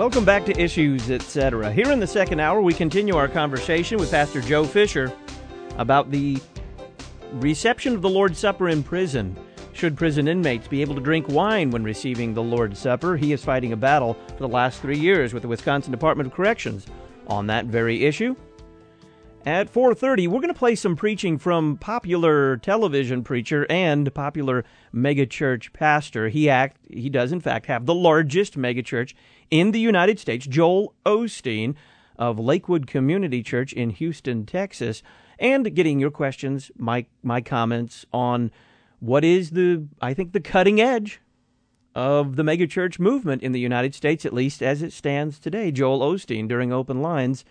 Welcome back to Issues, Etc. Here in the second hour, we continue our conversation with Pastor Joe Fisher about the reception of the Lord's Supper in prison. Should prison inmates be able to drink wine when receiving the Lord's Supper? He is fighting a battle for the last 3 years with the Wisconsin Department of Corrections on that very issue. At 4:30, we're going to play some preaching from popular television preacher and popular megachurch pastor. He does, in fact, have the largest megachurch in the United States, Joel Osteen of Lakewood Community Church in Houston, Texas, and getting your questions, my comments on what is the cutting edge of the megachurch movement in the United States, at least as it stands today. Joel Osteen during Open Lines.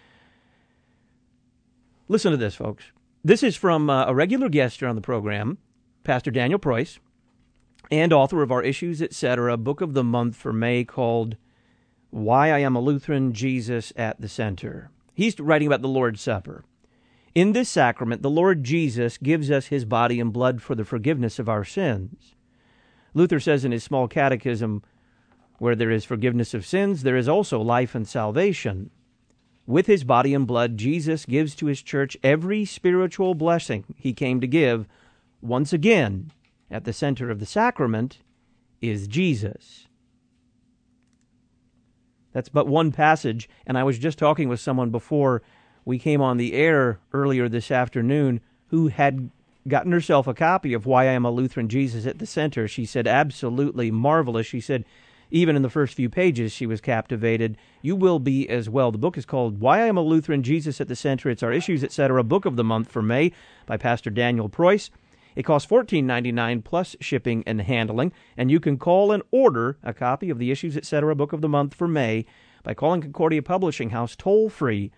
Listen to this, folks. This is from a regular guest here on the program, Pastor Daniel Preuss, and author of our Issues, Etc. book of the month for May called Why I Am a Lutheran, Jesus at the Center. He's writing about the Lord's Supper. In this sacrament, the Lord Jesus gives us his body and blood for the forgiveness of our sins. Luther says in his small catechism, where there is forgiveness of sins, there is also life and salvation. With his body and blood, Jesus gives to his church every spiritual blessing he came to give. Once again, at the center of the sacrament is Jesus. That's but one passage, and I was just talking with someone before we came on the air earlier this afternoon who had gotten herself a copy of Why I Am a Lutheran, Jesus at the Center. She said, absolutely marvelous. She said, even in the first few pages, she was captivated. You will be as well. The book is called Why I Am a Lutheran, Jesus at the Center. It's our Issues, Etc. book of the month for May by Pastor Daniel Preuss. It costs $14.99 plus shipping and handling, and you can call and order a copy of the Issues, Etc. book of the month for May by calling Concordia Publishing House toll-free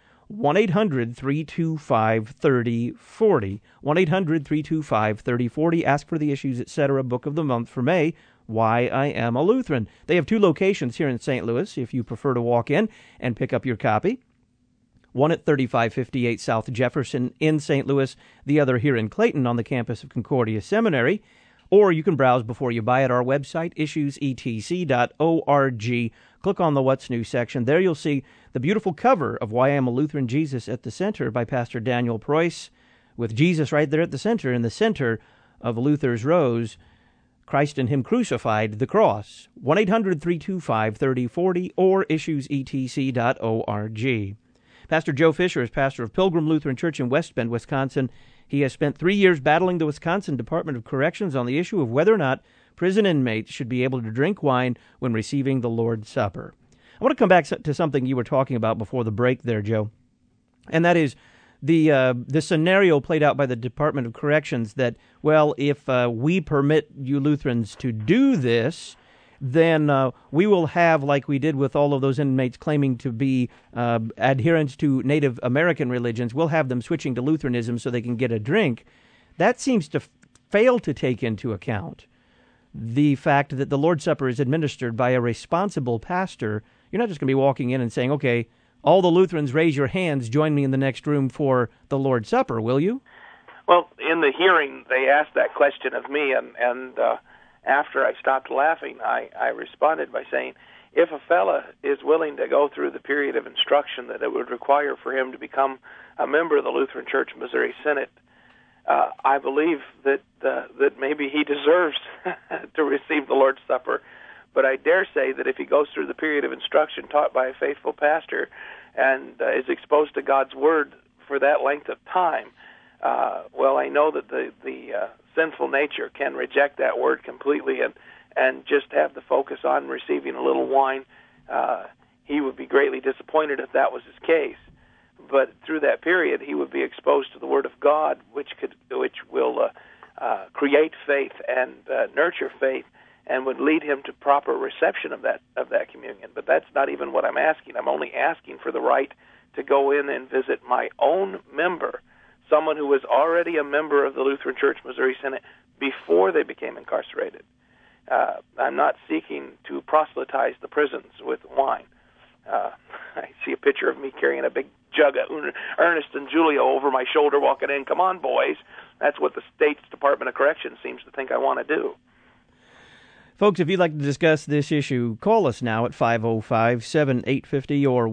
1-800-325-3040. 1-800-325-3040. Ask for the Issues, Etc. book of the month for May, Why I Am a Lutheran. They have 2 locations here in St. Louis, if you prefer to walk in and pick up your copy. One at 3558 South Jefferson in St. Louis, the other here in Clayton on the campus of Concordia Seminary. Or you can browse before you buy at our website, issuesetc.org. Click on the What's New section. There you'll see the beautiful cover of Why I Am a Lutheran, Jesus at the Center by Pastor Daniel Preuss, with Jesus right there at the center, in the center of Luther's rose, Christ and him crucified, the cross. 1-800-325-3040 or issuesetc.org. Pastor Joe Fisher is pastor of Pilgrim Lutheran Church in West Bend, Wisconsin. He has spent 3 years battling the Wisconsin Department of Corrections on the issue of whether or not prison inmates should be able to drink wine when receiving the Lord's Supper. I want to come back to something you were talking about before the break there, Joe, and that is the scenario played out by the Department of Corrections that, well, if we permit you Lutherans to do this, then we will have, like we did with all of those inmates claiming to be adherents to Native American religions, we'll have them switching to Lutheranism so they can get a drink. That seems to fail to take into account the fact that the Lord's Supper is administered by a responsible pastor. You're not just going to be walking in and saying, okay, all the Lutherans raise your hands, join me in the next room for the Lord's Supper, will you? Well, in the hearing, they asked that question of me, and after I stopped laughing, I responded by saying, if a fella is willing to go through the period of instruction that it would require for him to become a member of the Lutheran Church Missouri Synod, I believe that maybe he deserves to receive the Lord's Supper. But I dare say that if he goes through the period of instruction taught by a faithful pastor and is exposed to God's Word for that length of time, well, I know that the sinful nature can reject that Word completely and just have the focus on receiving a little wine. He would be greatly disappointed if that was his case. But through that period, he would be exposed to the Word of God, which will create faith and nurture faith, and would lead him to proper reception of that communion. But that's not even what I'm asking. I'm only asking for the right to go in and visit my own member, someone who was already a member of the Lutheran Church Missouri Synod before they became incarcerated. I'm not seeking to proselytize the prisons with wine. I see a picture of me carrying a big jug of Ernest and Julia over my shoulder walking in. Come on, boys. That's what the State's Department of Corrections seems to think I want to do. Folks, if you'd like to discuss this issue, call us now at 505-7850 or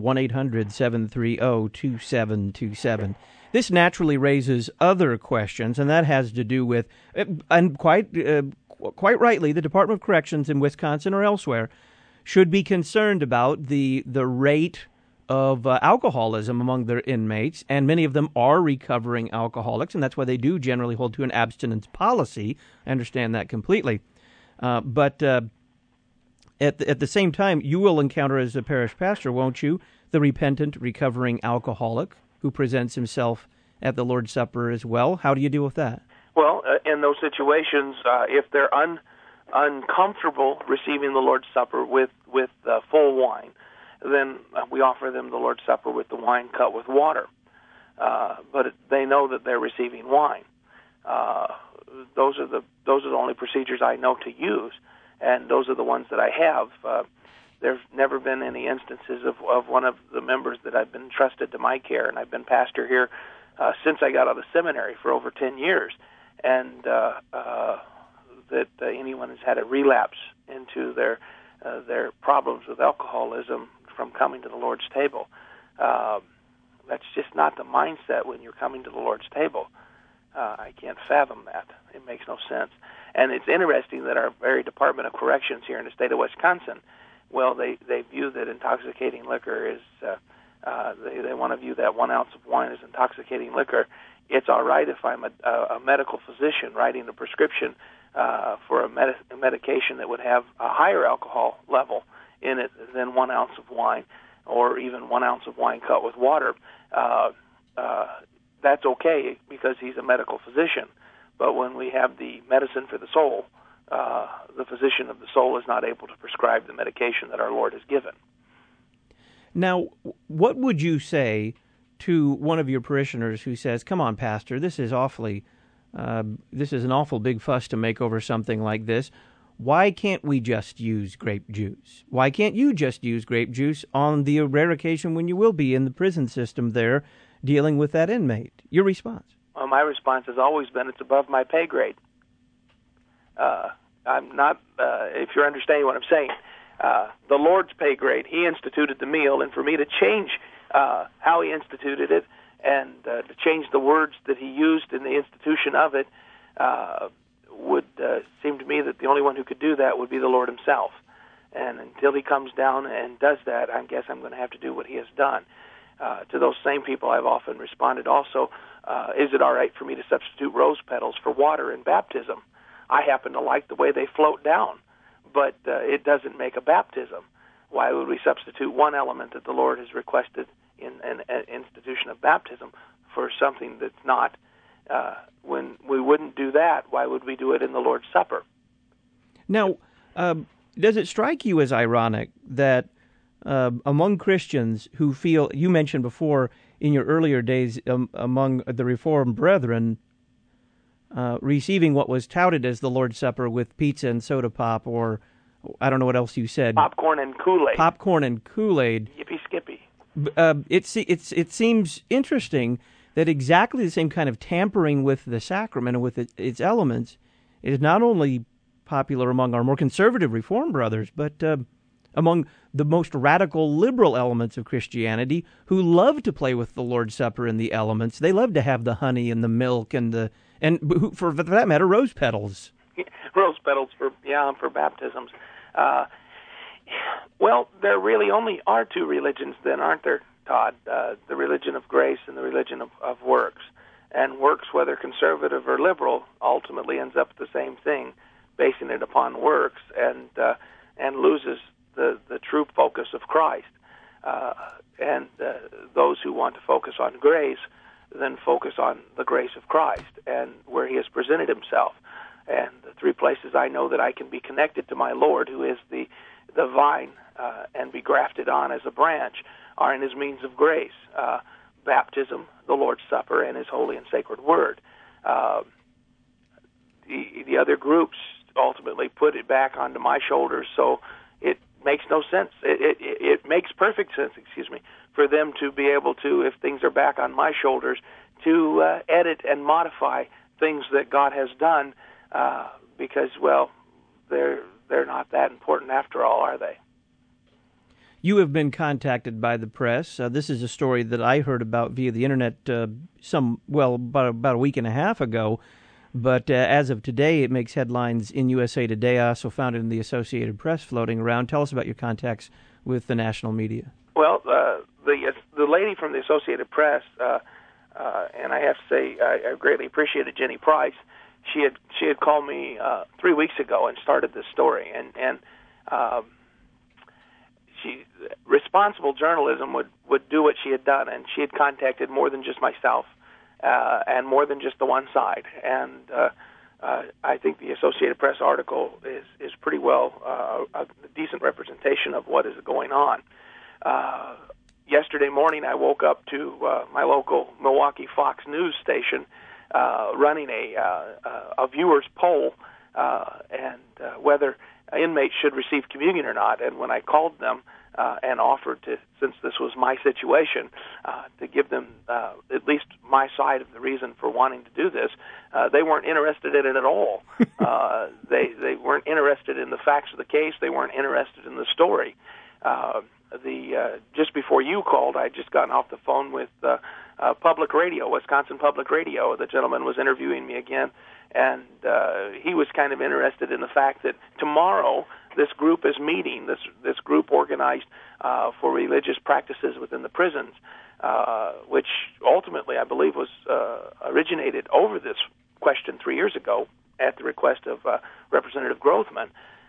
1-800-730-2727. This naturally raises other questions, and that has to do with, and quite rightly, the Department of Corrections in Wisconsin or elsewhere should be concerned about the rate of alcoholism among their inmates, and many of them are recovering alcoholics, and that's why they do generally hold to an abstinence policy. I understand that completely. But at the same time, you will encounter as a parish pastor, won't you, the repentant, recovering alcoholic who presents himself at the Lord's Supper as well. How do you deal with that? Well, in those situations, if they're uncomfortable receiving the Lord's Supper with full wine, then we offer them the Lord's Supper with the wine cut with water. But they know that they're receiving wine. Those are the only procedures I know to use, and those are the ones that I have. There's never been any instances of one of the members that I've been entrusted to my care, and I've been pastor here since I got out of seminary for over 10 years, and that anyone has had a relapse into their problems with alcoholism from coming to the Lord's table. That's just not the mindset when you're coming to the Lord's table. I can't fathom that. It makes no sense. And it's interesting that our very Department of Corrections here in the state of Wisconsin, well, they view that intoxicating liquor is, they want to view that 1 ounce of wine as intoxicating liquor. It's all right if I'm a medical physician writing a prescription for a medication that would have a higher alcohol level in it than 1 ounce of wine, or even 1 ounce of wine cut with water. That's okay because he's a medical physician. But when we have the medicine for the soul, the physician of the soul is not able to prescribe the medication that our Lord has given. Now, what would you say to one of your parishioners who says, "Come on, Pastor, this is an awful big fuss to make over something like this. Why can't we just use grape juice? Why can't you just use grape juice on the rare occasion when you will be in the prison system there dealing with that inmate?" Your response? Well, my response has always been, it's above my pay grade. I'm not, if you're understanding what I'm saying, the Lord's pay grade. He instituted the meal, and for me to change how he instituted it and to change the words that he used in the institution of it would seem to me that the only one who could do that would be the Lord himself. And until he comes down and does that, I guess I'm going to have to do what he has done. To those same people, I've often responded also, is it all right for me to substitute rose petals for water in baptism? I happen to like the way they float down, but it doesn't make a baptism. Why would we substitute one element that the Lord has requested in an institution of baptism for something that's not? When we wouldn't do that, why would we do it in the Lord's Supper? Now, does it strike you as ironic that among Christians who feel, you mentioned before in your earlier days among the Reformed brethren, receiving what was touted as the Lord's Supper with pizza and soda pop, or I don't know what else you said. Popcorn and Kool-Aid. Popcorn and Kool-Aid. Yippee skippy. It seems interesting that exactly the same kind of tampering with the sacrament and with its elements is not only popular among our more conservative Reformed brothers, but among the most radical liberal elements of Christianity who love to play with the Lord's Supper and the elements. They love to have the honey and the milk and for that matter, rose petals. Rose petals for baptisms. Well, there really only are two religions then, aren't there, Todd? The religion of grace and the religion of works. And works, whether conservative or liberal, ultimately ends up the same thing, basing it upon works, and loses the true focus of Christ. And those who want to focus on grace then focus on the grace of Christ and where he has presented himself. And the three places I know that I can be connected to my Lord, who is the vine, and be grafted on as a branch, are in his means of grace, baptism, the Lord's Supper, and his holy and sacred word. The other groups ultimately put it back onto my shoulders, so it makes no sense. It makes perfect sense, for them to be able to, if things are back on my shoulders, to edit and modify things that God has done, because, well, they're not that important after all, are they? You have been contacted by the press. This is a story that I heard about via the internet about a week and a half ago. But as of today, it makes headlines in USA Today. I also found it in the Associated Press floating around. Tell us about your contacts with the national media. Well, the lady from the Associated Press, and I have to say I greatly appreciated Jenny Price. She had called me 3 weeks ago and started this story, and responsible journalism would do what she had done, and she had contacted more than just myself and more than just the one side. And I think the Associated Press article is pretty well a decent representation of what is going on. Yesterday morning, I woke up to my local Milwaukee Fox News station running a viewers poll and whether inmates should receive communion or not. And when I called them and offered to, since this was my situation, to give them at least my side of the reason for wanting to do this, they weren't interested in it at all. They weren't interested in the facts of the case. They weren't interested in the story. Just before you called, I'd just gotten off the phone with Public Radio, Wisconsin Public Radio. The gentleman was interviewing me again, and he was kind of interested in the fact that tomorrow this group is meeting, this group organized for religious practices within the prisons, which ultimately I believe was originated over this question 3 years ago at the request of Representative Grothman.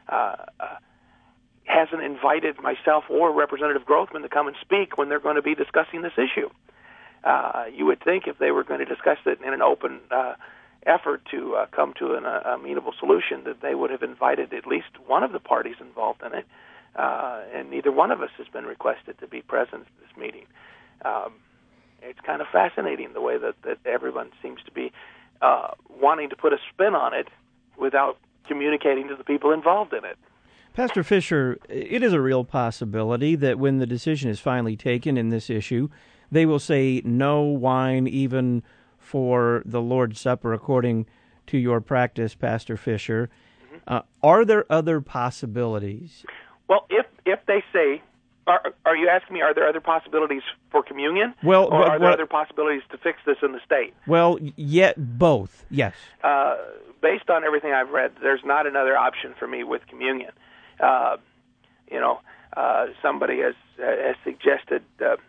Hasn't invited myself or Representative Grothman to come and speak when they're going to be discussing this issue. You would think if they were going to discuss it in an open effort to come to an amenable solution, that they would have invited at least one of the parties involved in it, and neither one of us has been requested to be present at this meeting. It's kind of fascinating the way that everyone seems to be wanting to put a spin on it without communicating to the people involved in it. Pastor Fisher, it is a real possibility that when the decision is finally taken in this issue, they will say no wine even for the Lord's Supper, according to your practice, Pastor Fisher. Mm-hmm. Are there other possibilities? Well, if they say, are you asking me, are there other possibilities for communion? Well, or are there other possibilities to fix this in the state? Well, both, yes. Based on everything I've read, there's not another option for me with communion. Somebody has suggested,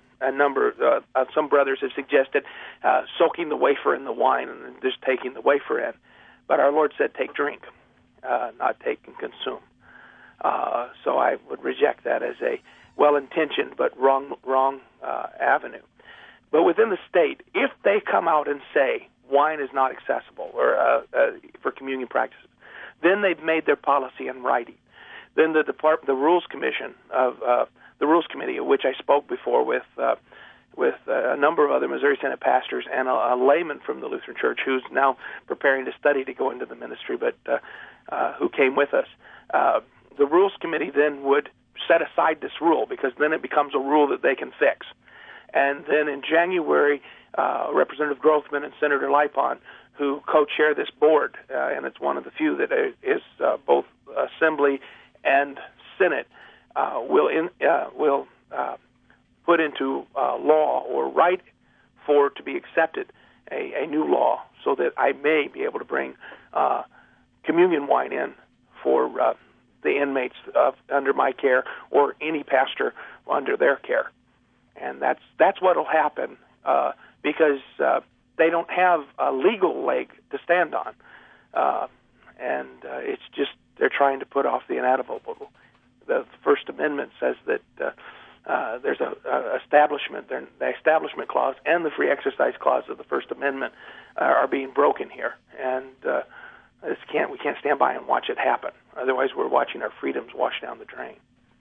some brothers have suggested soaking the wafer in the wine and then just taking the wafer in. But our Lord said, take, drink, not take and consume. So I would reject that as a well-intentioned but wrong avenue. But within the state, if they come out and say wine is not accessible or for communion practices, then they've made their policy in writing. Then the Rules Commission the Rules Committee, of which I spoke before with a number of other Missouri Synod pastors and a layman from the Lutheran Church who's now preparing to study to go into the ministry, but who came with us. The Rules Committee then would set aside this rule because then it becomes a rule that they can fix. And then in January, Representative Grothman and Senator Lipon, who co-chair this board, and it's one of the few that is both Assembly and Senate, will put into law or write for to be accepted a new law so that I may be able to bring communion wine in for the inmates under my care or any pastor under their care. And that's what will happen because they don't have a legal leg to stand on. And it's just they're trying to put off the inevitable. The First Amendment says that there's the establishment clause and the free exercise clause of the First Amendment are being broken here, and we can't stand by and watch it happen. Otherwise, we're watching our freedoms wash down the drain.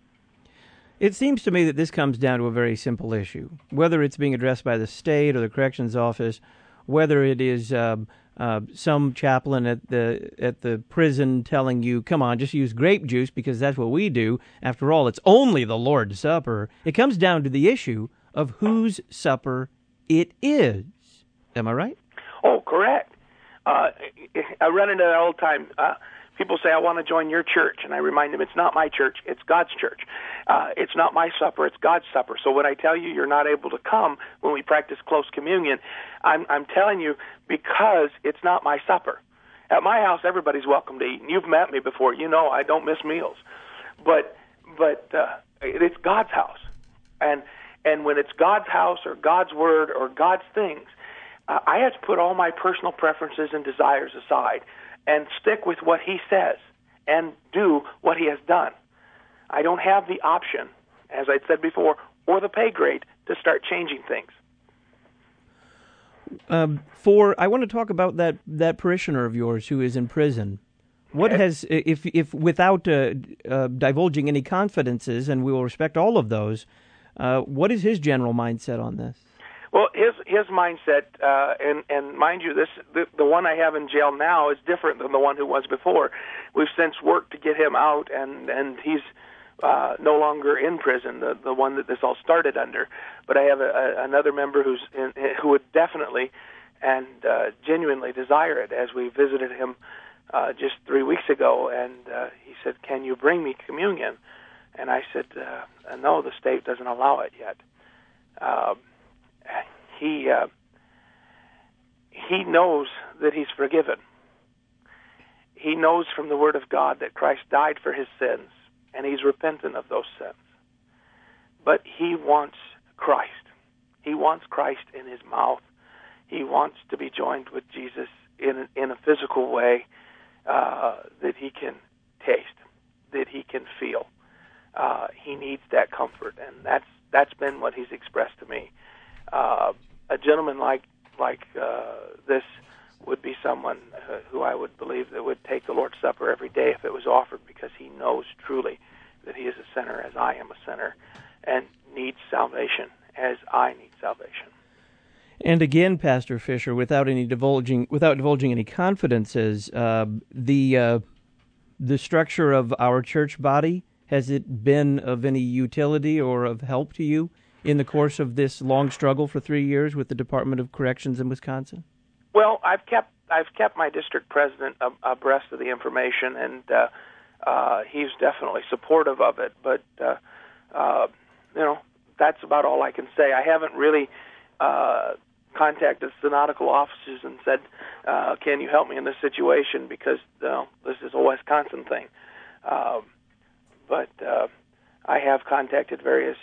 It seems to me that this comes down to a very simple issue, whether it's being addressed by the state or the corrections office, whether it is some chaplain at the prison telling you, come on, just use grape juice because that's what we do. After all, it's only the Lord's Supper. It comes down to the issue of whose supper it is. Am I right? Oh, correct. I run into that all the time. People say, I want to join your church, and I remind them it's not my church, it's God's church. It's not my supper, it's God's supper. So when I tell you you're not able to come when we practice close communion, I'm telling you because it's not my supper. At my house, everybody's welcome to eat, and you've met me before. You know I don't miss meals. But it's God's house. And when it's God's house or God's word or God's things, I have to put all my personal preferences and desires aside and stick with what he says and do what he has done. I don't have the option, as I said before, or the pay grade to start changing things. I want to talk about that parishioner of yours who is in prison. What has, if without divulging any confidences, and we will respect all of those, what is his general mindset on this? Well, his mindset, and mind you, the one I have in jail now is different than the one who was before. We've since worked to get him out, and he's no longer in prison, the one that this all started under. But I have another member who would definitely and genuinely desire it. As we visited him just 3 weeks ago, and he said, "Can you bring me communion?" And I said, "No, the state doesn't allow it yet." He knows that he's forgiven. He knows from the Word of God that Christ died for his sins, and he's repentant of those sins. But he wants Christ. He wants Christ in his mouth. He wants to be joined with Jesus in a physical way that he can taste, that he can feel. He needs that comfort, and that's been what he's expressed to me. A gentleman like this would be someone who I would believe that would take the Lord's Supper every day if it was offered, because he knows truly that he is a sinner as I am a sinner and needs salvation as I need salvation. And again, Pastor Fisher, without divulging any confidences, the structure of our church body, has it been of any utility or of help to you in the course of this long struggle for 3 years with the Department of Corrections in Wisconsin? Well, I've kept my district president abreast of the information, and he's definitely supportive of it. But that's about all I can say. I haven't really contacted synodical offices and said, "Can you help me in this situation?" Because this is a Wisconsin thing. But I have contacted various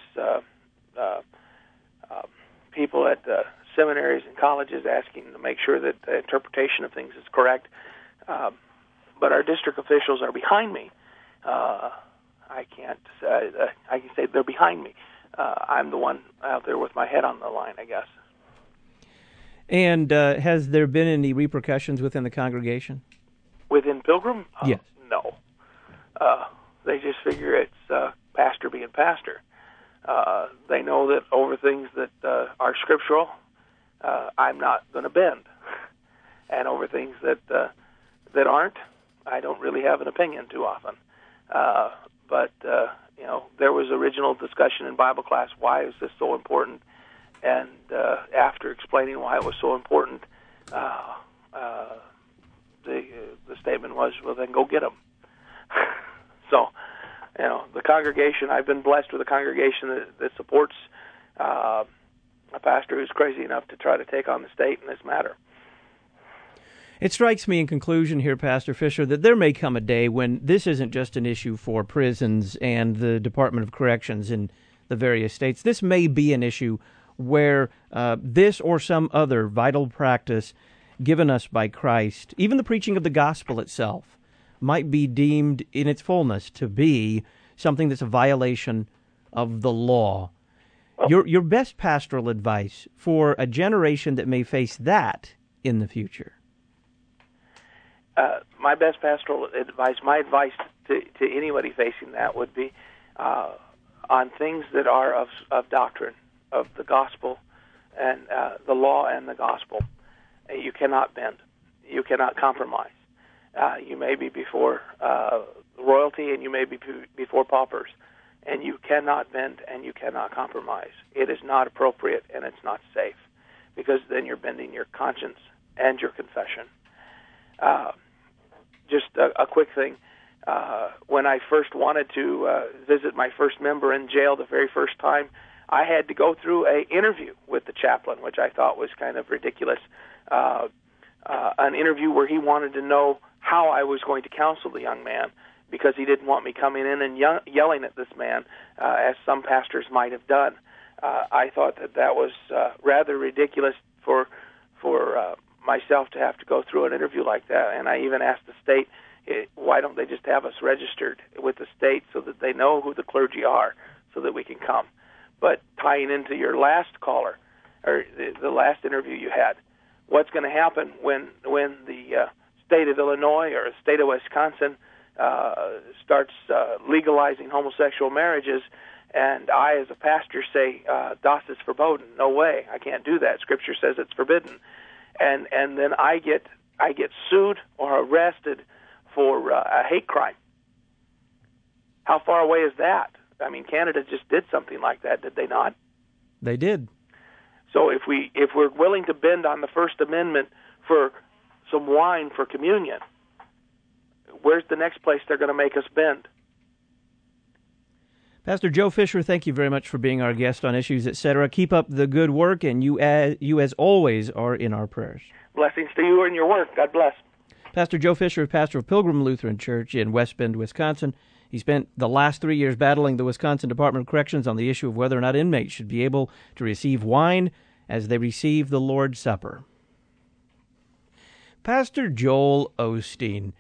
people at seminaries and colleges asking to make sure that the interpretation of things is correct. But our district officials are behind me. I can't say, I can say they're behind me. I'm the one out there with my head on the line, I guess. And has there been any repercussions within the congregation? Within Pilgrim? Yes. No. They just figure it's pastor being pastor. They know that over things that are scriptural, I'm not going to bend. And over things that aren't, I don't really have an opinion too often. But there was original discussion in Bible class, why is this so important? And after explaining why it was so important, the statement was, well, then go get them. So, the congregation, I've been blessed with a congregation that supports a pastor who's crazy enough to try to take on the state in this matter. It strikes me in conclusion here, Pastor Fisher, that there may come a day when this isn't just an issue for prisons and the Department of Corrections in the various states. This may be an issue where this or some other vital practice given us by Christ, even the preaching of the gospel itself, might be deemed in its fullness to be something that's a violation of the law. Your best pastoral advice for a generation that may face that in the future? My best pastoral advice, my advice to anybody facing that would be on things that are of doctrine, of the gospel and the law and the gospel. You cannot bend. You cannot compromise. You may be before royalty and you may be before paupers, and you cannot bend and you cannot compromise. It is not appropriate and it's not safe, because then you're bending your conscience and your confession. just a quick thing. When I first wanted to visit my first member in jail the very first time, I had to go through an interview with the chaplain, which I thought was kind of ridiculous. An interview where he wanted to know how I was going to counsel the young man, because he didn't want me coming in and yelling at this man, as some pastors might have done. I thought that was rather ridiculous for myself to have to go through an interview like that. And I even asked the state, why don't they just have us registered with the state so that they know who the clergy are, so that we can come. But tying into your last caller, or the last interview you had, what's going to happen when the state of Illinois or the state of Wisconsin starts legalizing homosexual marriages, and I, as a pastor, say, das ist verboten. No way, I can't do that. Scripture says it's forbidden. And then I get sued or arrested for a hate crime. How far away is that? I mean, Canada just did something like that, did they not? They did. So if we're willing to bend on the First Amendment for some wine for communion, where's the next place they're going to make us bend? Pastor Joe Fisher, thank you very much for being our guest on Issues, Etc. Keep up the good work, and you as always are in our prayers. Blessings to you and your work. God bless. Pastor Joe Fisher, pastor of Pilgrim Lutheran Church in West Bend, Wisconsin. He spent the last 3 years battling the Wisconsin Department of Corrections on the issue of whether or not inmates should be able to receive wine as they receive the Lord's Supper. Pastor Joel Osteen.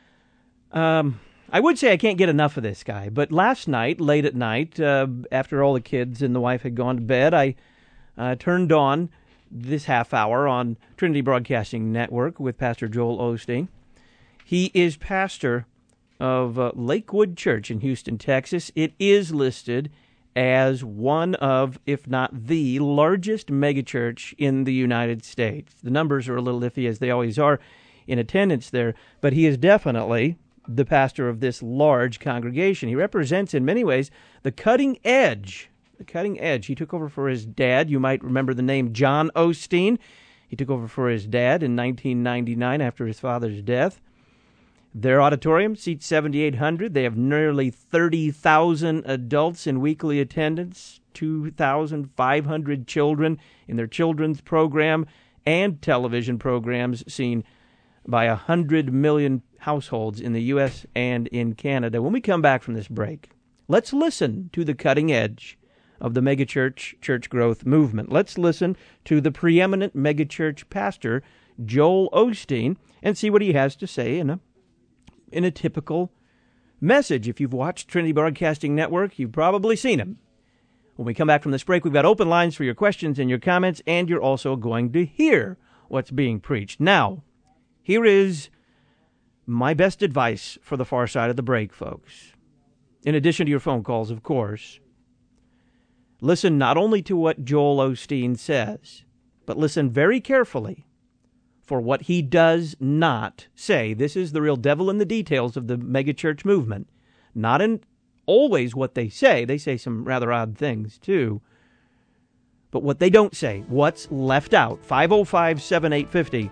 I would say I can't get enough of this guy, but last night, late at night, after all the kids and the wife had gone to bed, I turned on this half hour on Trinity Broadcasting Network with Pastor Joel Osteen. He is pastor of Lakewood Church in Houston, Texas. It is listed as one of, if not the largest megachurch in the United States. The numbers are a little iffy, as they always are, in attendance there, but he is definitely the pastor of this large congregation. He represents, in many ways, the cutting edge. The cutting edge. He took over for his dad. You might remember the name John Osteen. He took over for his dad in 1999 after his father's death. Their auditorium seats 7,800. They have nearly 30,000 adults in weekly attendance, 2,500 children in their children's program, and television programs seen by 100 million households in the U.S. and in Canada. When we come back from this break, let's listen to the cutting edge of the megachurch church growth movement. Let's listen to the preeminent megachurch pastor, Joel Osteen, and see what he has to say in a typical message. If you've watched Trinity Broadcasting Network, you've probably seen him. When we come back from this break, we've got open lines for your questions and your comments, and you're also going to hear what's being preached. Now, here is my best advice for the far side of the break, folks. In addition to your phone calls, of course, listen not only to what Joel Osteen says, but listen very carefully for what he does not say. This is the real devil in the details of the megachurch movement. Not in always what they say. They say some rather odd things, too. But what they don't say, what's left out. 505-7850,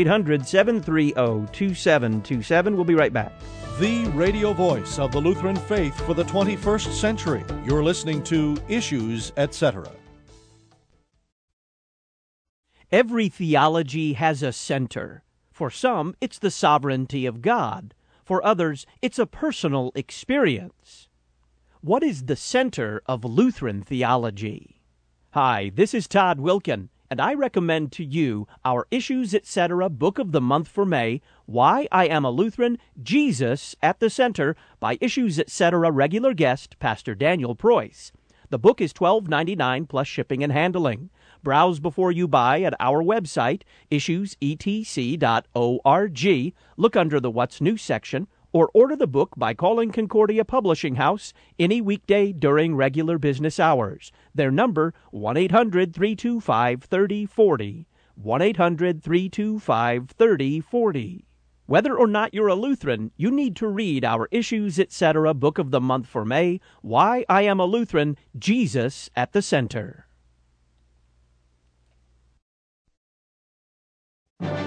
1-800-730-2727. We'll be right back. The radio voice of the Lutheran faith for the 21st century. You're listening to Issues, Etc. Every theology has a center. For some, it's the sovereignty of God. For others, it's a personal experience. What is the center of Lutheran theology? Hi, this is Todd Wilkin, and I recommend to you our Issues, Etc. Book of the Month for May, Why I Am a Lutheran, Jesus at the Center, by Issues, Etc. regular guest, Pastor Daniel Preuss. The book is $12.99 plus shipping and handling. Browse before you buy at our website, issuesetc.org. Look under the What's New section, or order the book by calling Concordia Publishing House any weekday during regular business hours. Their number, 1-800-325-3040. 1-800-325-3040. Whether or not you're a Lutheran, you need to read our Issues, Etc. Book of the Month for May, Why I Am a Lutheran, Jesus at the Center.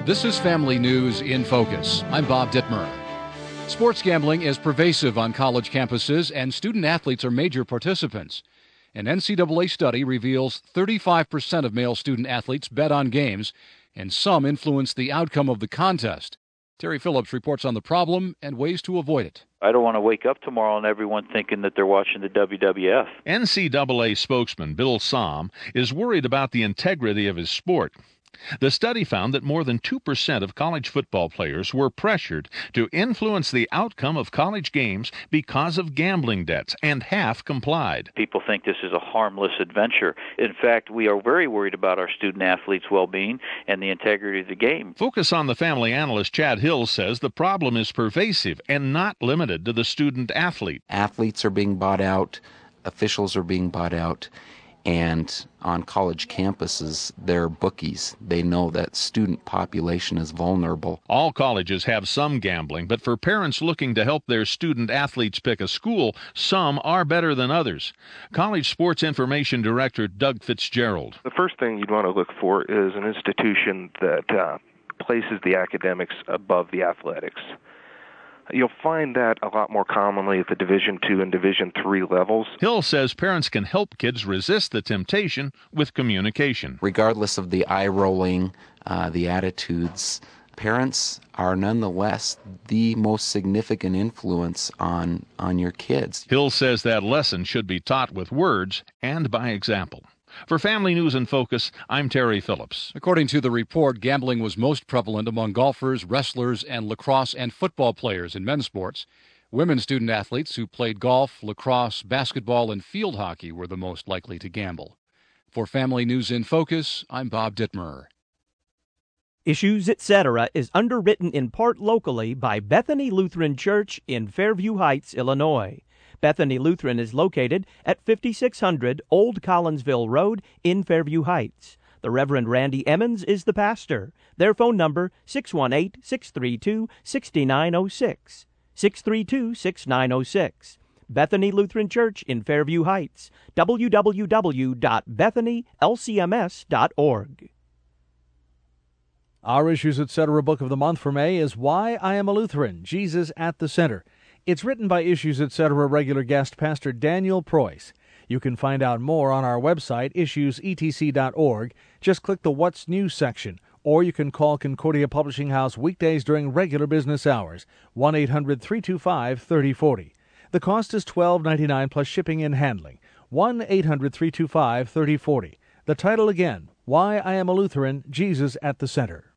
This is Family News in Focus. I'm Bob Dittmer. Sports gambling is pervasive on college campuses, and student-athletes are major participants. An NCAA study reveals 35% of male student-athletes bet on games, and some influence the outcome of the contest. Terry Phillips reports on the problem and ways to avoid it. I don't want to wake up tomorrow and everyone thinking that they're watching the WWF. NCAA spokesman Bill Somm is worried about the integrity of his sport. The study found that more than 2% of college football players were pressured to influence the outcome of college games because of gambling debts, and half complied. People think this is a harmless adventure. In fact, we are very worried about our student-athletes' well-being and the integrity of the game. Focus on the Family analyst Chad Hill says the problem is pervasive and not limited to the student-athlete. Athletes are being bought out, officials are being bought out, and on college campuses, they're bookies. They know that student population is vulnerable. All colleges have some gambling, but for parents looking to help their student-athletes pick a school, some are better than others. College Sports Information Director Doug Fitzgerald. The first thing you'd want to look for is an institution that places the academics above the athletics. You'll find that a lot more commonly at the Division II and Division III levels. Hill says parents can help kids resist the temptation with communication. Regardless of the eye-rolling, the attitudes, parents are nonetheless the most significant influence on your kids. Hill says that lesson should be taught with words and by example. For Family News in Focus, I'm Terry Phillips. According to the report, gambling was most prevalent among golfers, wrestlers, and lacrosse and football players in men's sports. Women student-athletes who played golf, lacrosse, basketball, and field hockey were the most likely to gamble. For Family News in Focus, I'm Bob Dittmer. Issues, Etc. is underwritten in part locally by Bethany Lutheran Church in Fairview Heights, Illinois. Bethany Lutheran is located at 5600 Old Collinsville Road in Fairview Heights. The Reverend Randy Emmons is the pastor. Their phone number, 618-632-6906. 632-6906. Bethany Lutheran Church in Fairview Heights. www.bethanylcms.org. Our Issues Etc. book of the month for May is Why I Am a Lutheran, Jesus at the Center. It's written by Issues Etc. regular guest Pastor Daniel Preuss. You can find out more on our website, issuesetc.org. Just click the What's New section, or you can call Concordia Publishing House weekdays during regular business hours, 1-800-325-3040. The cost is $12.99 plus shipping and handling, 1-800-325-3040. The title again, Why I Am a Lutheran, Jesus at the Center.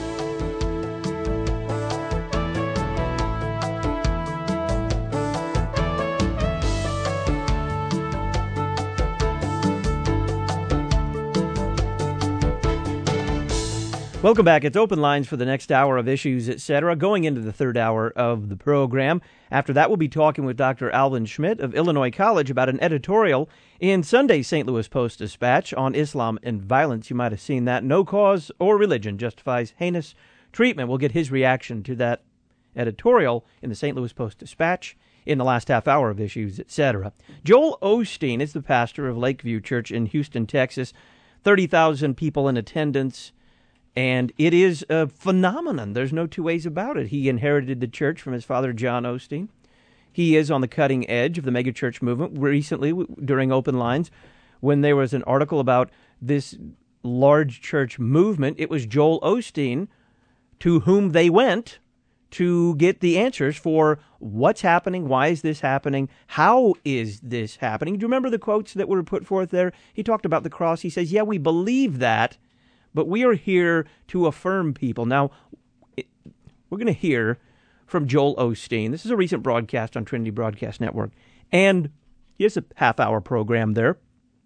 Welcome back. It's open lines for the next hour of Issues, Etc., going into the third hour of the program. After that, we'll be talking with Dr. Alvin Schmidt of Illinois College about an editorial in Sunday's St. Louis Post-Dispatch on Islam and violence. You might have seen that. No cause or religion justifies heinous treatment. We'll get his reaction to that editorial in the St. Louis Post-Dispatch in the last half hour of Issues, Etc. Joel Osteen is the pastor of Lakeview Church in Houston, Texas. 30,000 people in attendance. And it is a phenomenon. There's no two ways about it. He inherited the church from his father, John Osteen. He is on the cutting edge of the megachurch movement. Recently, during Open Lines, when there was an article about this large church movement, it was Joel Osteen to whom they went to get the answers for what's happening, why is this happening, how is this happening. Do you remember the quotes that were put forth there? He talked about the cross. He says, yeah, we believe that, but we are here to affirm people. Now, we're going to hear from Joel Osteen. This is a recent broadcast on Trinity Broadcast Network. And he has a half-hour program there.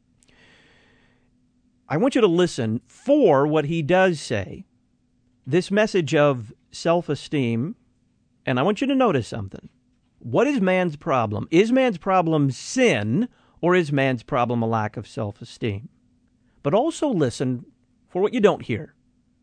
I want you to listen for what he does say. This message of self-esteem, and I want you to notice something. What is man's problem? Is man's problem sin, or is man's problem a lack of self-esteem? But also listen for what you don't hear.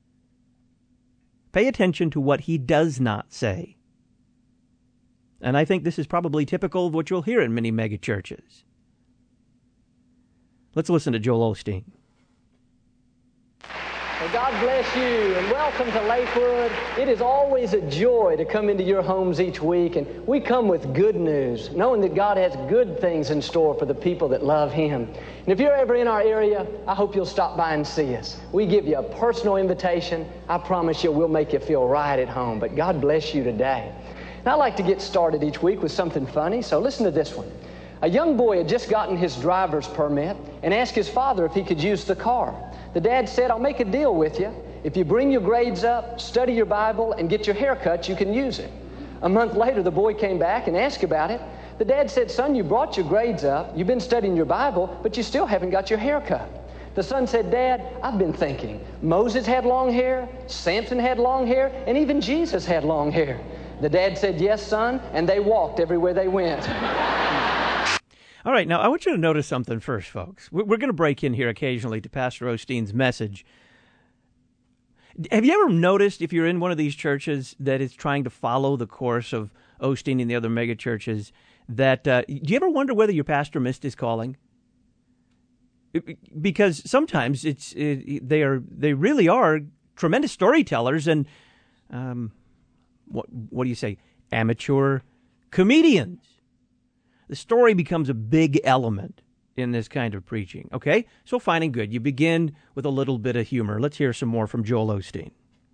Pay attention to what he does not say. And I think this is probably typical of what you'll hear in many megachurches. Let's listen to Joel Osteen. Well, God bless you, and welcome to Lakewood. It is always a joy to come into your homes each week, and we come with good news, knowing that God has good things in store for the people that love Him. And if you're ever in our area, I hope you'll stop by and see us. We give you a personal invitation. I promise you we'll make you feel right at home, but God bless you today. And I like to get started each week with something funny, so listen to this one. A young boy had just gotten his driver's permit and asked his father if he could use the car. The dad said, "I'll make a deal with you. If you bring your grades up, study your Bible, and get your hair cut, you can use it." A month later, the boy came back and asked about it. The dad said, "Son, you brought your grades up, you've been studying your Bible, but you still haven't got your hair cut." The son said, "Dad, I've been thinking. Moses had long hair, Samson had long hair, and even Jesus had long hair." The dad said, "Yes, son," and they walked everywhere they went. All right, now I want you to notice something first, folks. We're going to break in here occasionally to Pastor Osteen's message. Have you ever noticed, if you're in one of these churches that is trying to follow the course of Osteen and the other mega churches, that do you ever wonder whether your pastor missed his calling? Because sometimes they really are tremendous storytellers and what do you say, amateur comedians. The story becomes a big element in this kind of preaching, okay? So fine and good. You begin with a little bit of humor. Let's hear some more from Joel Osteen.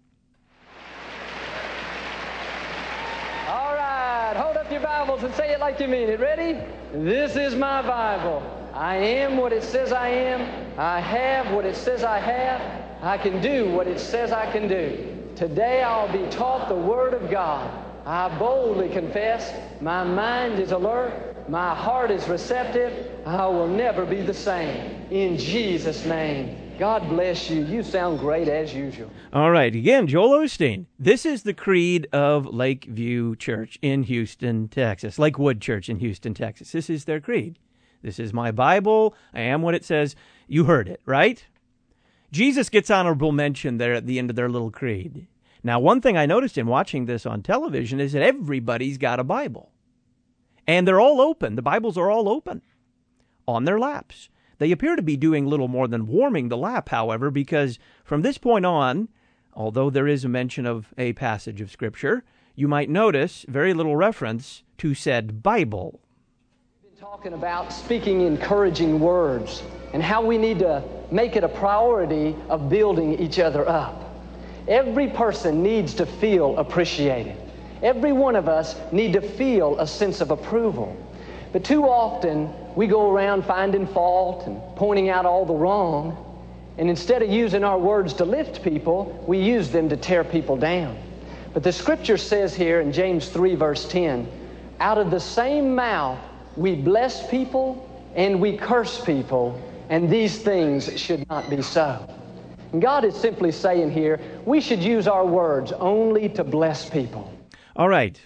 All right, hold up your Bibles and say it like you mean it. Ready? This is my Bible. I am what it says I am. I have what it says I have. I can do what it says I can do. Today I'll be taught the Word of God. I boldly confess, my mind is alert. My heart is receptive. I will never be the same. In Jesus' name. God bless you. You sound great as usual. All right. Again, Joel Osteen. This is the creed of Lakeview Church in Houston, Texas. Lakewood Church in Houston, Texas. This is their creed. This is my Bible. I am what it says. You heard it, right? Jesus gets honorable mention there at the end of their little creed. Now, one thing I noticed in watching this on television is that everybody's got a Bible. And they're all open. The Bibles are all open on their laps. They appear to be doing little more than warming the lap, however, because from this point on, although there is a mention of a passage of Scripture, you might notice very little reference to said Bible. We've been talking about speaking encouraging words and how we need to make it a priority of building each other up. Every person needs to feel appreciated. Every one of us need to feel a sense of approval. But too often, we go around finding fault and pointing out all the wrong. And instead of using our words to lift people, we use them to tear people down. But the Scripture says here in James 3, verse 10, out of the same mouth we bless people and we curse people, and these things should not be so. And God is simply saying here, we should use our words only to bless people. All right.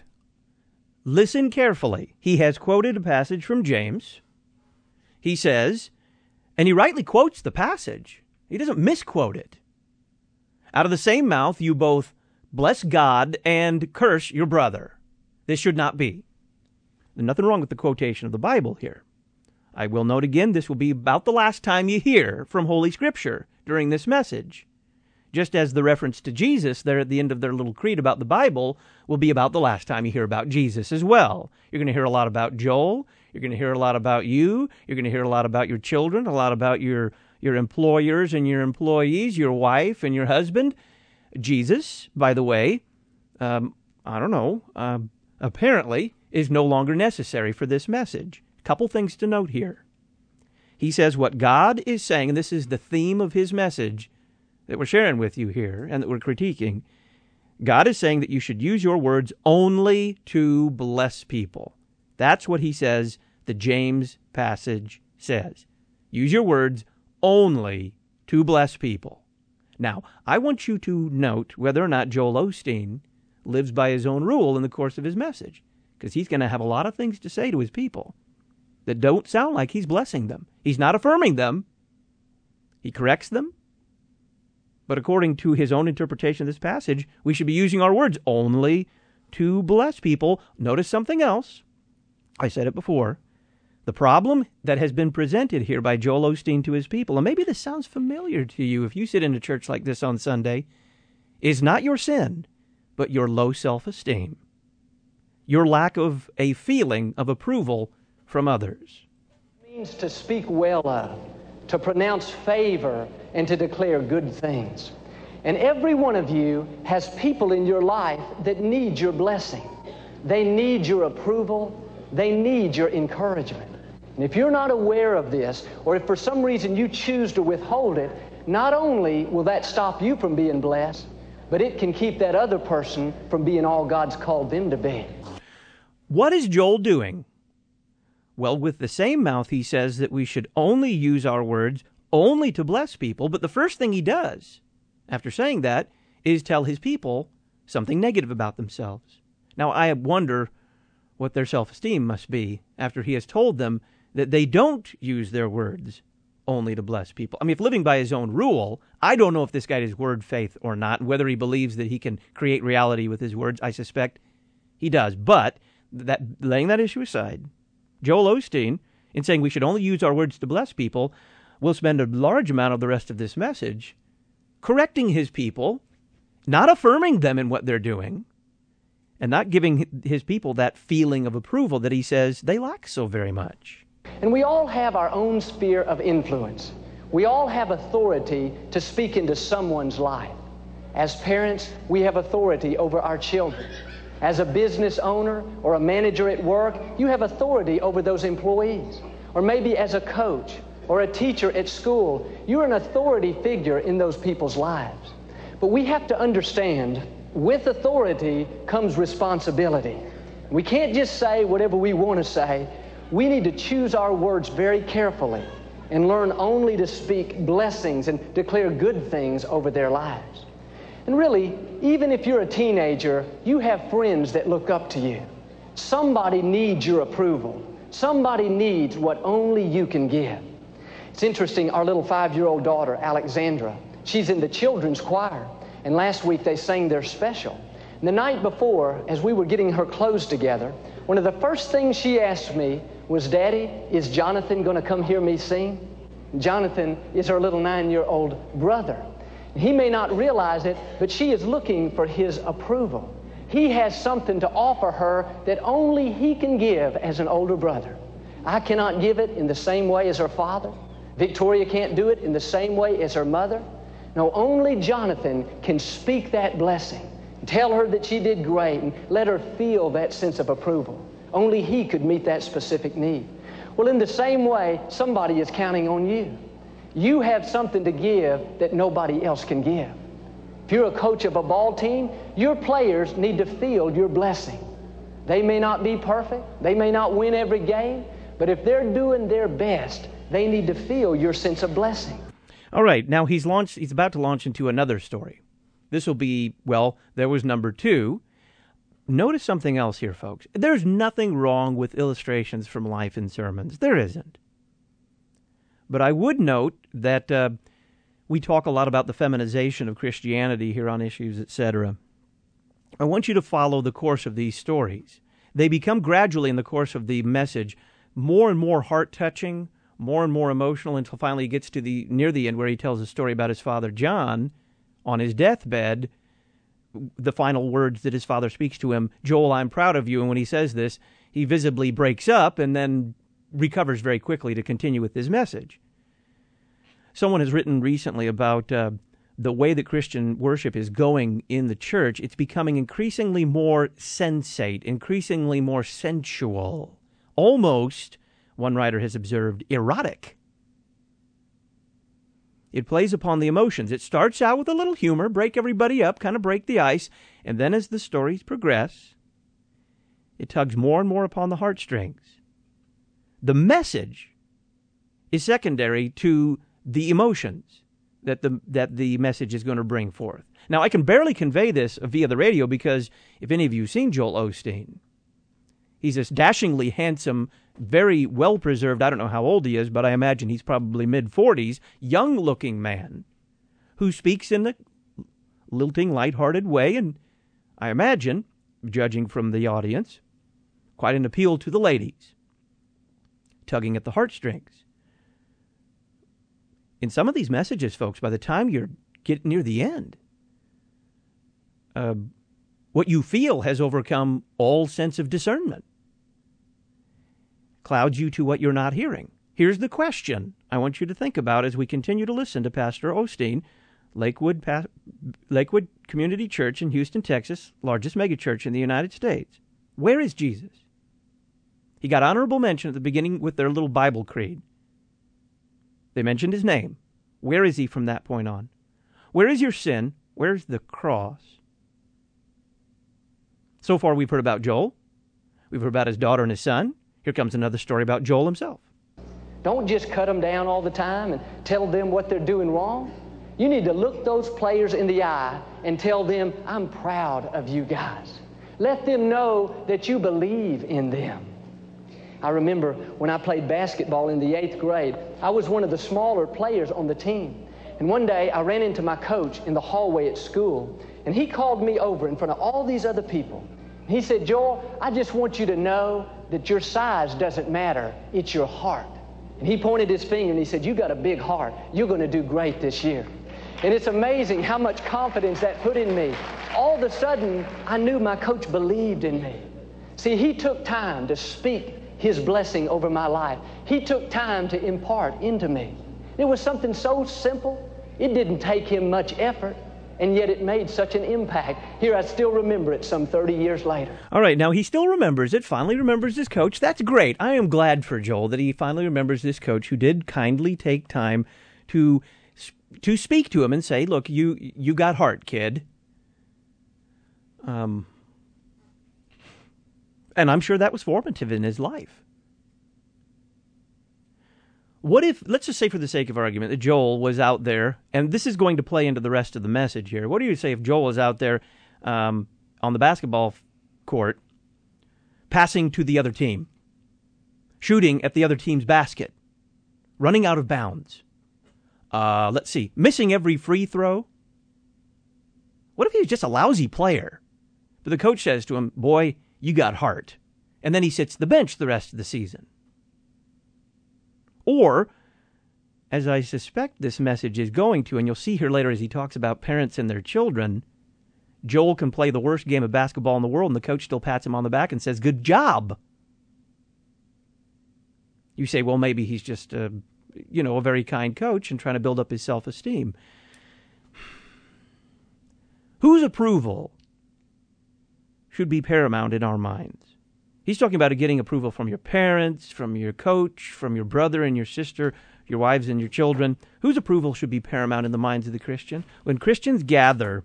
Listen carefully. He has quoted a passage from James. He says, and he rightly quotes the passage. He doesn't misquote it. Out of the same mouth you both bless God and curse your brother. This should not be. There's nothing wrong with the quotation of the Bible here. I will note again, this will be about the last time you hear from Holy Scripture during this message. Just as the reference to Jesus there at the end of their little creed about the Bible will be about the last time you hear about Jesus as well. You're going to hear a lot about Joel. You're going to hear a lot about you. You're going to hear a lot about your children, a lot about your employers and your employees, your wife and your husband. Jesus, by the way, apparently is no longer necessary for this message. A couple things to note here. He says what God is saying, and this is the theme of his message that we're sharing with you here and that we're critiquing. God is saying that you should use your words only to bless people. That's what he says the James passage says. Use your words only to bless people. Now, I want you to note whether or not Joel Osteen lives by his own rule in the course of his message, because he's going to have a lot of things to say to his people that don't sound like he's blessing them. He's not affirming them. He corrects them. But according to his own interpretation of this passage, we should be using our words only to bless people. Notice something else. I said it before. The problem that has been presented here by Joel Osteen to his people, and maybe this sounds familiar to you if you sit in a church like this on Sunday, is not your sin, but your low self-esteem, your lack of a feeling of approval from others. It means to speak well of, to pronounce favor, and to declare good things. And every one of you has people in your life that need your blessing. They need your approval. They need your encouragement. And if you're not aware of this, or if for some reason you choose to withhold it, not only will that stop you from being blessed, but it can keep that other person from being all God's called them to be. What is Joel doing? Well, with the same mouth, he says that we should only use our words only to bless people, but the first thing he does after saying that is tell his people something negative about themselves. Now, I wonder what their self-esteem must be after he has told them that they don't use their words only to bless people. I mean, if living by his own rule, I don't know if this guy is word faith or not, whether he believes that he can create reality with his words. I suspect he does. But that, laying that issue aside, Joel Osteen, in saying we should only use our words to bless people, will spend a large amount of the rest of this message correcting his people, not affirming them in what they're doing, and not giving his people that feeling of approval that he says they lack so very much. And we all have our own sphere of influence. We all have authority to speak into someone's life. As parents, we have authority over our children. As a business owner or a manager at work, you have authority over those employees. Or maybe as a coach or a teacher at school, you're an authority figure in those people's lives. But we have to understand, with authority comes responsibility. We can't just say whatever we want to say. We need to choose our words very carefully and learn only to speak blessings and declare good things over their lives. And really, even if you're a teenager, you have friends that look up to you. Somebody needs your approval. Somebody needs what only you can give. It's interesting, our little 5-year-old daughter, Alexandra, she's in the children's choir, and last week they sang their special. And the night before, as we were getting her clothes together, one of the first things she asked me was, "Daddy, is Jonathan going to come hear me sing?" Jonathan is her little 9-year-old brother. He may not realize it, but she is looking for his approval. He has something to offer her that only he can give as an older brother. I cannot give it in the same way as her father. Victoria can't do it in the same way as her mother. No, only Jonathan can speak that blessing. Tell her that she did great and let her feel that sense of approval. Only he could meet that specific need. Well, in the same way, somebody is counting on you. You have something to give that nobody else can give. If you're a coach of a ball team, your players need to feel your blessing. They may not be perfect. They may not win every game. But if they're doing their best, they need to feel your sense of blessing. All right, now he's about to launch into another story. This will be, well, there was number 2. Notice something else here, folks. There's nothing wrong with illustrations from life in sermons. There isn't. But I would note that we talk a lot about the feminization of Christianity here on Issues, etc. I want you to follow the course of these stories. They become gradually, in the course of the message, more and more heart-touching, more and more emotional, until finally he gets to near the end where he tells a story about his father John on his deathbed. The final words that his father speaks to him, "Joel, I'm proud of you." And when he says this, he visibly breaks up and then recovers very quickly to continue with his message. Someone has written recently about the way that Christian worship is going in the church. It's becoming increasingly more sensate, increasingly more sensual, almost, one writer has observed, erotic. It plays upon the emotions. It starts out with a little humor, break everybody up, kind of break the ice, and then as the stories progress, it tugs more and more upon the heartstrings. The message is secondary to the emotions that the message is going to bring forth. Now, I can barely convey this via the radio because if any of you have seen Joel Osteen, he's this dashingly handsome, very well-preserved, I don't know how old he is, but I imagine he's probably mid-40s, young-looking man who speaks in a lilting, lighthearted way, and I imagine, judging from the audience, quite an appeal to the ladies. tugging at the heartstrings. In some of these messages, folks, by the time you're getting near the end, what you feel has overcome all sense of discernment. Clouds you to what you're not hearing. Here's the question I want you to think about as we continue to listen to Pastor Osteen, Lakewood Community Church in Houston, Texas, largest megachurch in the United States. Where is Jesus? He got honorable mention at the beginning with their little Bible creed. They mentioned his name. Where is he from that point on? Where is your sin? Where's the cross? So far, we've heard about Joel. We've heard about his daughter and his son. Here comes another story about Joel himself. Don't just cut them down all the time and tell them what they're doing wrong. You need to look those players in the eye and tell them, I'm proud of you guys. Let them know that you believe in them. I remember when I played basketball in the 8th grade, I was one of the smaller players on the team. And one day I ran into my coach in the hallway at school, and he called me over in front of all these other people. He said, Joel, I just want you to know that your size doesn't matter. It's your heart. And he pointed his finger and he said, you got a big heart. You're going to do great this year. And it's amazing how much confidence that put in me. All of a sudden, I knew my coach believed in me. See, he took time to speak his blessing over my life. He took time to impart into me. It was something so simple. It didn't take him much effort, and yet it made such an impact. Here, I still remember it some 30 years later. All right, now he still remembers it, finally remembers his coach. That's great. I am glad for Joel that he finally remembers this coach who did kindly take time to speak to him and say, look, you got heart, kid. And I'm sure that was formative in his life. What if, let's just say for the sake of argument, that Joel was out there, and this is going to play into the rest of the message here. What do you say if Joel was out there on the basketball court, passing to the other team, shooting at the other team's basket, running out of bounds, missing every free throw? What if he was just a lousy player? But the coach says to him, boy, you got heart. And then he sits the bench the rest of the season. Or, as I suspect this message is going to, and you'll see here later as he talks about parents and their children, Joel can play the worst game of basketball in the world, and the coach still pats him on the back and says, good job. You say, well, maybe he's just a very kind coach and trying to build up his self-esteem. Whose approval should be paramount in our minds? He's talking about getting approval from your parents, from your coach, from your brother and your sister, your wives and your children. Whose approval should be paramount in the minds of the Christian? When Christians gather,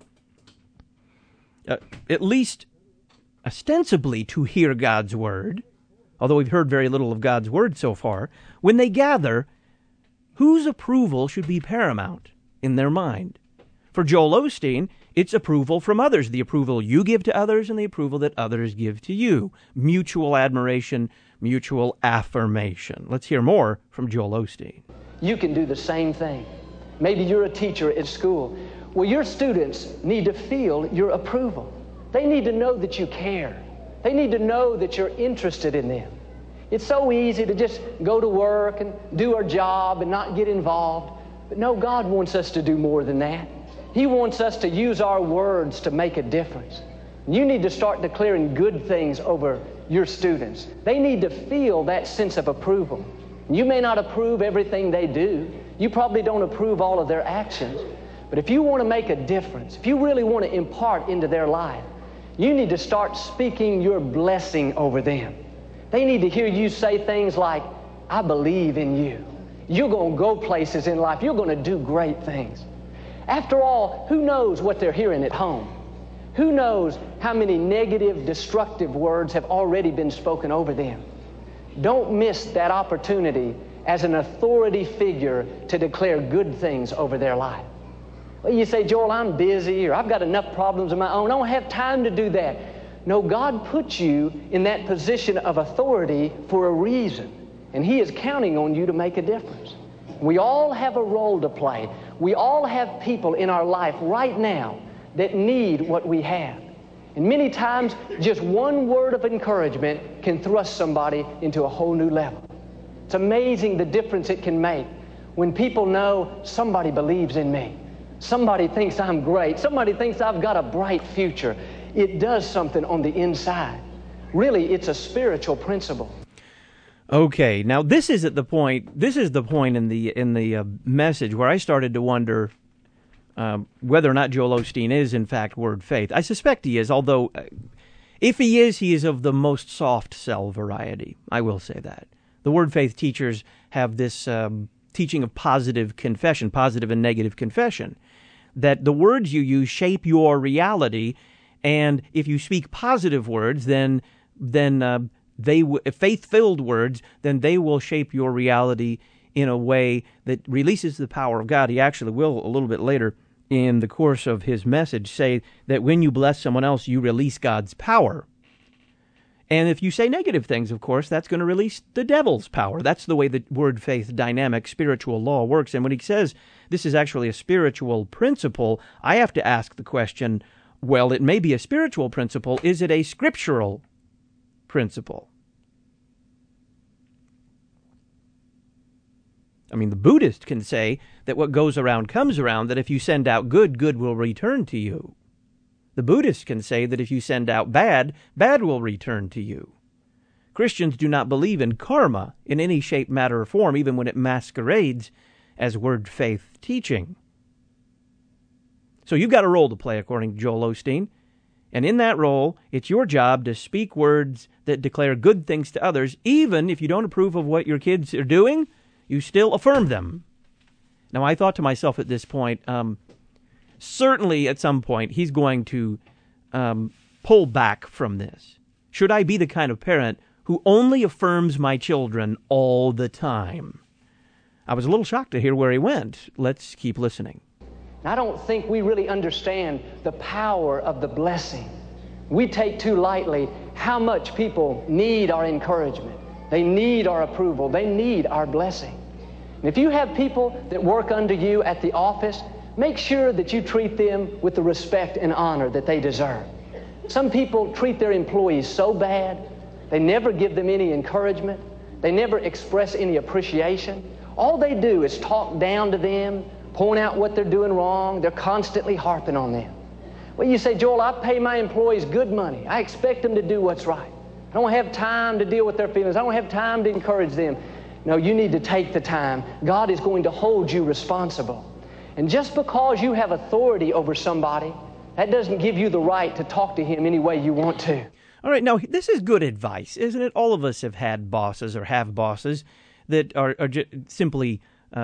at least ostensibly to hear God's word, although we've heard very little of God's word so far, when they gather, whose approval should be paramount in their mind? For Joel Osteen, it's approval from others, the approval you give to others and the approval that others give to you. Mutual admiration, mutual affirmation. Let's hear more from Joel Osteen. You can do the same thing. Maybe you're a teacher at school. Well, your students need to feel your approval. They need to know that you care. They need to know that you're interested in them. It's so easy to just go to work and do our job and not get involved. But no, God wants us to do more than that. He wants us to use our words to make a difference. You need to start declaring good things over your students. They need to feel that sense of approval. You may not approve everything they do. You probably don't approve all of their actions. But if you want to make a difference, if you really want to impart into their life, you need to start speaking your blessing over them. They need to hear you say things like, I believe in you. You're going to go places in life. You're going to do great things. After all, who knows what they're hearing at home? Who knows how many negative, destructive words have already been spoken over them? Don't miss that opportunity as an authority figure to declare good things over their life. Well, you say, Joel, I'm busy, or I've got enough problems of my own. I don't have time to do that. No, God put you in that position of authority for a reason, and He is counting on you to make a difference. We all have a role to play. We all have people in our life right now that need what we have. And many times, just one word of encouragement can thrust somebody into a whole new level. It's amazing the difference it can make when people know somebody believes in me. Somebody thinks I'm great. Somebody thinks I've got a bright future. It does something on the inside. Really, it's a spiritual principle. Okay, now this is the point in the message where I started to wonder whether or not Joel Osteen is in fact Word Faith. I suspect he is, although if he is of the most soft sell variety. I will say that. The Word Faith teachers have this teaching of positive confession, positive and negative confession, that the words you use shape your reality, and if you speak positive words, then faith-filled words, then they will shape your reality in a way that releases the power of God. He actually will, a little bit later in the course of his message, say that when you bless someone else, you release God's power. And if you say negative things, of course, that's going to release the devil's power. That's the way the Word Faith dynamic spiritual law works. And when he says this is actually a spiritual principle, I have to ask the question, well, it may be a spiritual principle. Is it a scriptural principle? I mean, the Buddhist can say that what goes around comes around, that if you send out good, good will return to you. The Buddhist can say that if you send out bad, bad will return to you. Christians do not believe in karma in any shape, matter, or form, even when it masquerades as Word Faith teaching. So you've got a role to play, according to Joel Osteen. And in that role, it's your job to speak words that declare good things to others, even if you don't approve of what your kids are doing, you still affirm them. Now, I thought to myself at this point, certainly at some point, he's going to pull back from this. Should I be the kind of parent who only affirms my children all the time? I was a little shocked to hear where he went. Let's keep listening. I don't think we really understand the power of the blessing. We take too lightly how much people need our encouragement. They need our approval. They need our blessing. And if you have people that work under you at the office, make sure that you treat them with the respect and honor that they deserve. Some people treat their employees so bad, they never give them any encouragement. They never express any appreciation. All they do is talk down to them, point out what they're doing wrong. They're constantly harping on them. Well, you say, Joel, I pay my employees good money. I expect them to do what's right. I don't have time to deal with their feelings. I don't have time to encourage them. No, you need to take the time. God is going to hold you responsible. And just because you have authority over somebody, that doesn't give you the right to talk to him any way you want to. All right, now, this is good advice, isn't it? All of us have had bosses or have bosses that are simply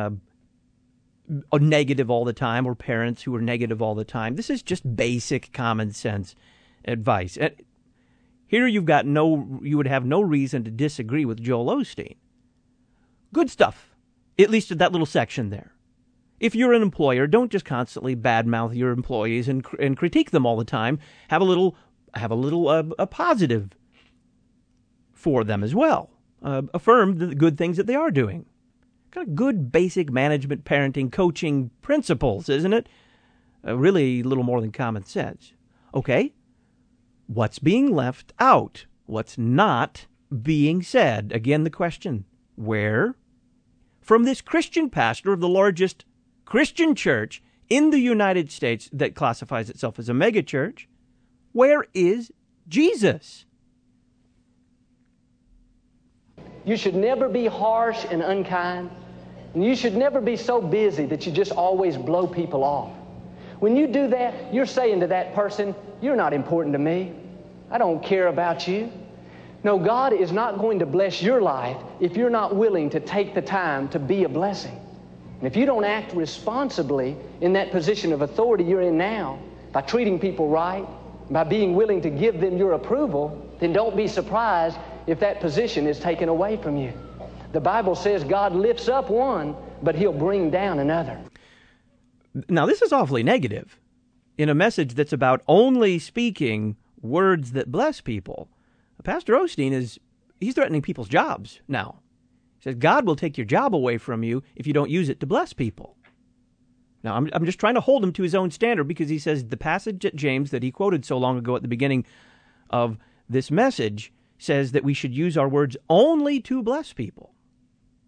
negative all the time, or parents who are negative all the time. This is just basic common sense advice. Here you would have no reason to disagree with Joel Osteen. Good stuff, at least in that little section there. If you're an employer, don't just constantly badmouth your employees and critique them all the time. Have a little positive for them as well. Affirm the good things that they are doing. Kind of good basic management, parenting, coaching principles, isn't it? Really little more than common sense. Okay, what's being left out? What's not being said? Again, the question, where? From this Christian pastor of the largest Christian church in the United States that classifies itself as a megachurch, where is Jesus? You should never be harsh and unkind. And you should never be so busy that you just always blow people off. When you do that, you're saying to that person, you're not important to me. I don't care about you. No, God is not going to bless your life if you're not willing to take the time to be a blessing. And if you don't act responsibly in that position of authority you're in now, by treating people right, by being willing to give them your approval, then don't be surprised if that position is taken away from you. The Bible says God lifts up one, but he'll bring down another. Now, this is awfully negative in a message that's about only speaking words that bless people. Pastor Osteen he's threatening people's jobs now. He says God will take your job away from you if you don't use it to bless people. Now, I'm just trying to hold him to his own standard, because he says the passage at James that he quoted so long ago at the beginning of this message says that we should use our words only to bless people.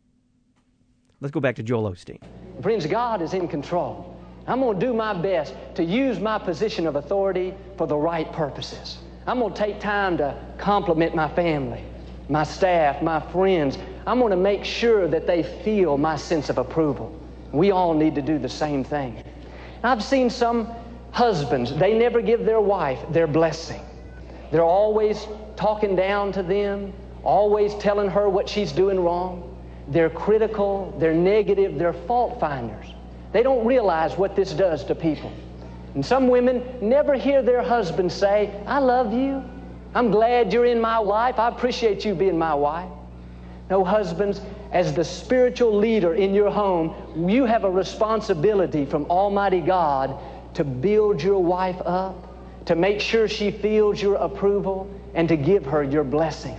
Let's go back to Joel Osteen. Friends, God is in control. I'm going to do my best to use my position of authority for the right purposes. I'm going to take time to compliment my family, my staff, my friends. I'm going to make sure that they feel my sense of approval. We all need to do the same thing. I've seen some husbands, they never give their wife their blessing. They're always talking down to them, always telling her what she's doing wrong. They're critical, they're negative, they're fault finders. They don't realize what this does to people. And some women never hear their husband say, I love you. I'm glad you're in my life. I appreciate you being my wife. No, husbands, as the spiritual leader in your home, you have a responsibility from Almighty God to build your wife up, to make sure she feels your approval, and to give her your blessing.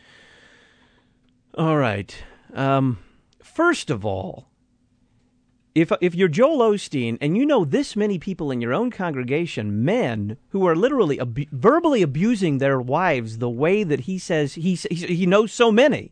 All right. First of all, if you're Joel Osteen and you know this many people in your own congregation, men who are literally verbally abusing their wives the way that he says he knows so many,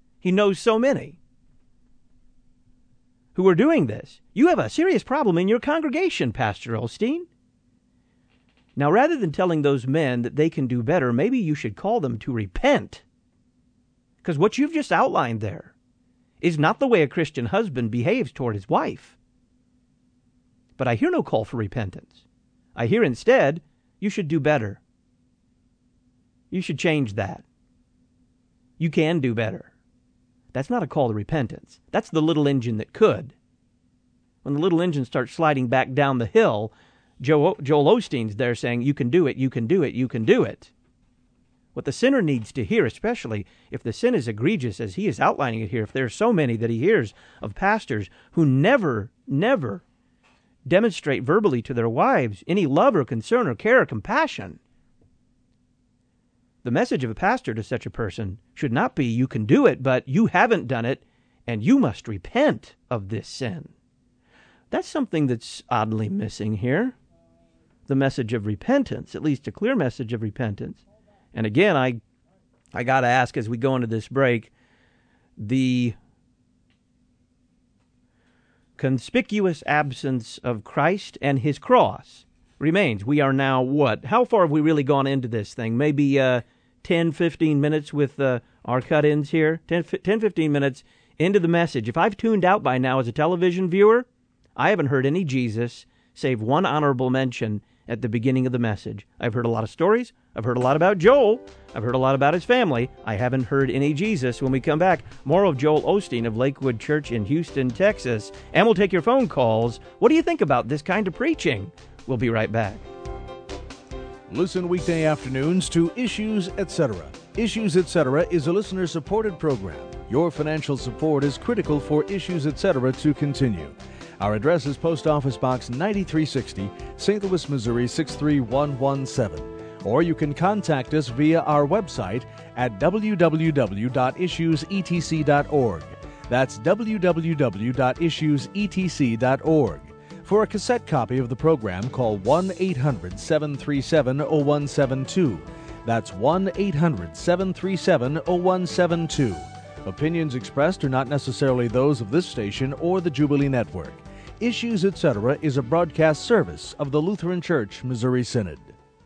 who are doing this, you have a serious problem in your congregation, Pastor Osteen. Now, rather than telling those men that they can do better, maybe you should call them to repent. Because what you've just outlined there is not the way a Christian husband behaves toward his wife. But I hear no call for repentance. I hear instead, you should do better. You should change that. You can do better. That's not a call to repentance. That's the little engine that could. When the little engine starts sliding back down the hill, Joel Osteen's there saying, you can do it, you can do it, you can do it. What the sinner needs to hear, especially if the sin is egregious as he is outlining it here, if there are so many that he hears of pastors who never demonstrate verbally to their wives any love or concern or care or compassion, the message of a pastor to such a person should not be, you can do it, but you haven't done it, and you must repent of this sin. That's something that's oddly missing here. The message of repentance, at least a clear message of repentance. And again, I got to ask as we go into this break, the conspicuous absence of Christ and his cross remains. We are now what? How far have we really gone into this thing? Maybe 10, 15 minutes with our cut-ins here? 10, 15 minutes into the message. If I've tuned out by now as a television viewer, I haven't heard any Jesus save one honorable mention at the beginning of the message. I've heard a lot of stories. I've heard a lot about Joel. I've heard a lot about his family. I haven't heard any Jesus. When we come back, more of Joel Osteen of Lakewood Church in Houston, Texas. And we'll take your phone calls. What do you think about this kind of preaching? We'll be right back. Listen weekday afternoons to Issues Etc. Issues Etc. is a listener-supported program. Your financial support is critical for Issues Etc. to continue. Our address is Post Office Box 9360, St. Louis, Missouri 63117. Or you can contact us via our website at www.issuesetc.org. That's www.issuesetc.org. For a cassette copy of the program, call 1-800-737-0172. That's 1-800-737-0172. Opinions expressed are not necessarily those of this station or the Jubilee Network. Issues Etc. is a broadcast service of the Lutheran Church Missouri Synod.